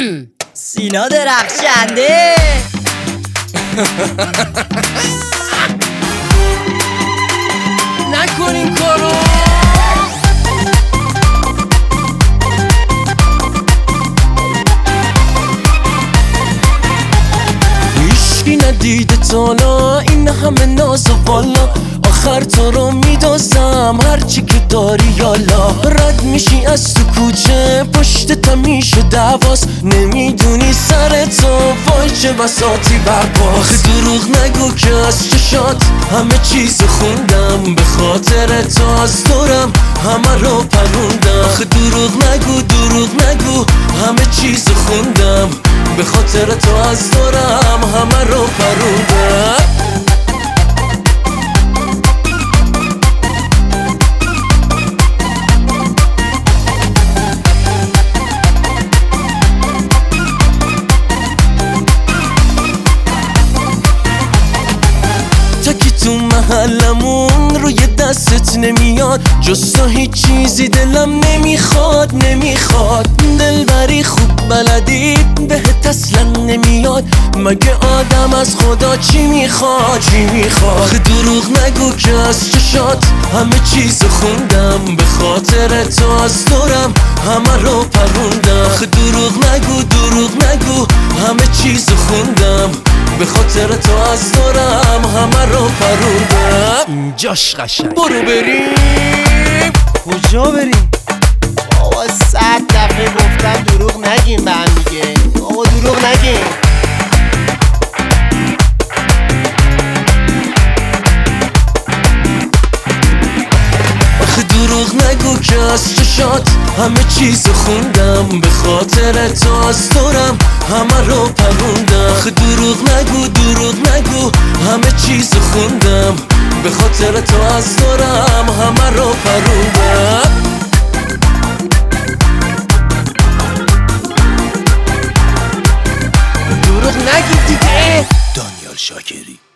سینا درخشنده. نکن این کارو. هیچکی ندیده تالا این همه ناز و بالا، آخر تو رو میدازم هرچی که داری یالا. رد میشی از تو کوچه پشت تا میشه دعواست، نمیدونی سر تو وای چه بساطی برباست. آخه دروغ نگو که از چشات همه چیز خوندم، به خاطر تو از دورم همه رو پروندم. آخه دروغ نگو همه چیز خوندم، به خاطر تو از دورم همه رو پروندم. تا که تو محلمون روی دستت نمیاد، جز تو هیچ چیزی دلم نمیخواد. دلبری خوب بلدی بهت اصلا نمیاد، مگه آدم از خدا چی میخواد؟ آخه دروغ نگو که از چشات همه چیز خوندم، به خاطر تو از دورم همه رو پروندم. آخه دروغ نگو همه چیز خوندم، به خاطر تو از دورم همه رو پروندم. اینجاش قشنگ. برو بریم. کجا بریم؟ بابا 100 دفعه گفتم دروغ نگیم به هم دیگه. بابا دروغ نگیم. آخه دروغ نگو که از چشات همه چیز خوندم، به خاطر تو از دورم همه رو پروندم. آخه دروغ نگو همه چیز خوندم، به خاطر تو از دورم همه رو پروندم. دروغ نگید دیگه. دانیال شاکری.